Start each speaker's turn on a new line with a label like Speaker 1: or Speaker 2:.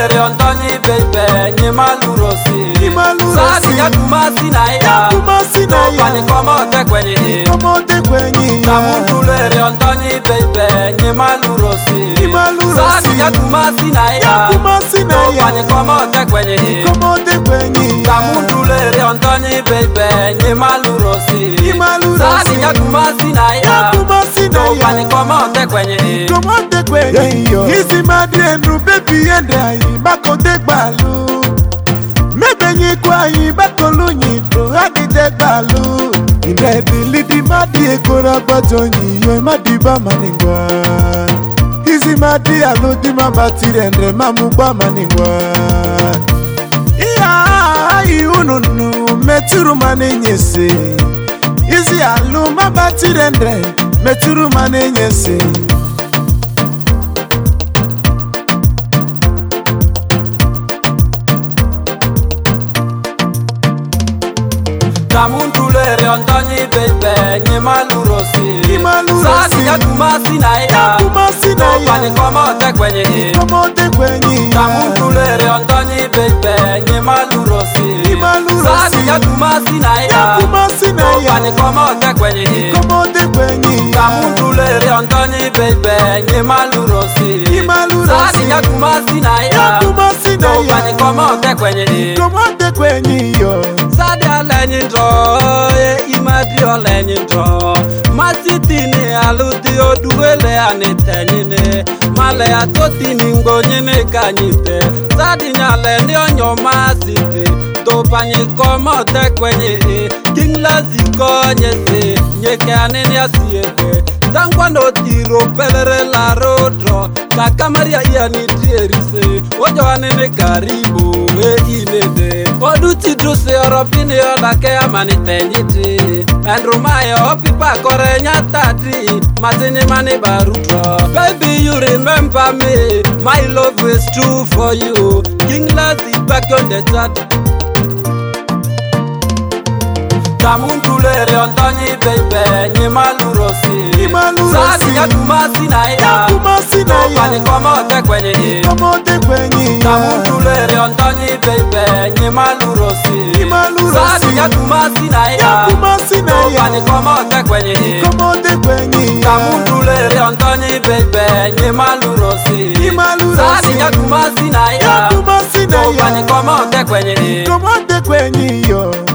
Speaker 1: Kamundulere Antoni baby Nyimalurosi Sadi ya kumasi na ya Topani komote kwenye Kamundulere Antoni baby Nyimalurosi Sadi ya kumasi na ya Topani komote kwenye Kamundulere Antoni baby Nyimalurosi Sadi ya kumasi na ya Topani komote kwenye
Speaker 2: Hizi madre nru baby yenda bako degbalu Mebenyi kwa bako lunyi pro hadi degbalu Inrebi lidi madi ekora batonyi yo madi ba maningwa Hizi madi alodi mabatire andre mamu ba maningwa Iya ununu meturu manenyese Hizi alu mabatire andre meturu manenyese
Speaker 1: Kamundulere Antoni baby Nyimalurosi Sadi ya kumasi na ya Topani komote kwenye Kamundulere Antoni baby Nyimalurosi Sadi ya kumasi na ya Topani komote kwenye Kamundulere Antoni baby Nyimalurosi Sadi ya kumasi na ya Topani komote kwenye Sadi alenyindro, imadi alenyindro Masitini aludi oduwele anetenyine Male atotini ngonyine kanyite Sadi nyale ni onyo masiti Topani komote kwenye Kinglazi konyese Nyeke aneni asiyete Zangwa no tiro pelere la rodro Kakamaria iya nitierise Ojo anene karibu inede Oduti druse oropini odake amani tenyiti Enrumayo pipa kore nyatati Matini mani barutro Baby you remember me My love is true for you King Lazi back on the chat Kamundulere Antoni baby Nyimalurosi Sadi ya kumasi na ya Topani komote kwenye Kamundulere Antoni baby Nyimalurosi Sadi ya kumasi na ya Topani komote kwenye Kamundulere Antoni baby Nyimalurosi Sadi ya kumasi na ya Topani komote kwenye